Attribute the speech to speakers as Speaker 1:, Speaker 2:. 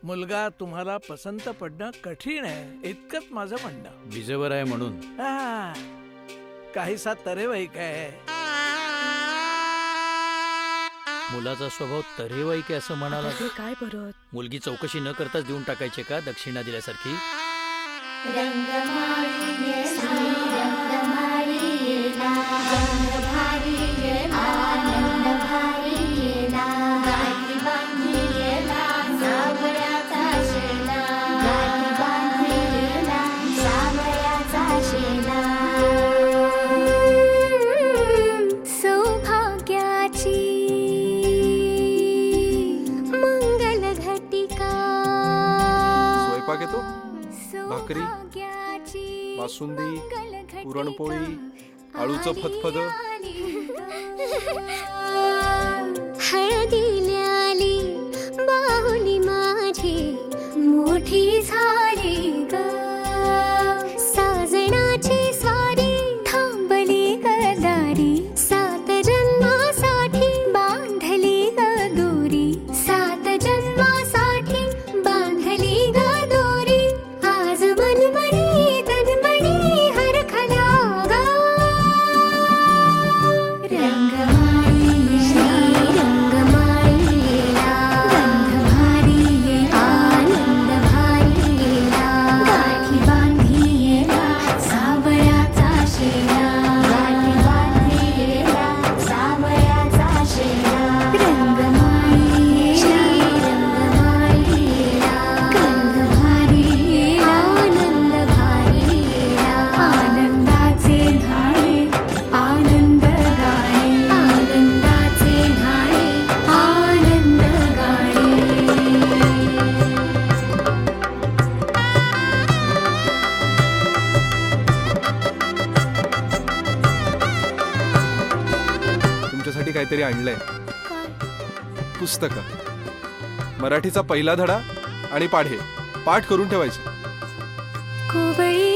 Speaker 1: मुलगा तुम्हाला पसंत पडणं कठीण आहे इतकंच माझं म्हणणं.
Speaker 2: विजेवर आहे म्हणून.
Speaker 1: काहीसा तरेवाईक आहे.
Speaker 2: मुलाचा स्वभाव तरेवाईक आहे असं म्हणाला.
Speaker 3: काय परत?
Speaker 2: मुलगी चौकशी न करताच देऊन टाकायचे का दक्षिणा दिल्यासारखी?
Speaker 4: भाकरी, बासुंदी, पुरणपोळी, आळूचं फतफद.
Speaker 5: हळदीला आली बाहुली माझी मोठी झाली ग. साजणाची स्वारी थांबली गदारी. 7 जन्मासाठी बांधली ग दोरी. 7 जन्मासाठी बांधली ग दोरी. आज मनमणी तनमणी हरखला ग. रंगमाळी रंगमाळीला गंध भारी आनंद भारीला. गाठी बांधिला सावळ्याचा शेला. गाठी बांधिला सावळ्याचा शेला. रंगमाळी रंगमाळीला गंध भारी आनंद भारीला. आनंदाचे धाळे आनंद गाणे. आनंदाचे धाळे आनंद गाणे.
Speaker 4: तुमच्यासाठी काहीतरी आणलंय. पुस्तकं. मराठीचा पहिला धडा आणि पाढे पाठ करून ठेवायचे.
Speaker 5: कोवळी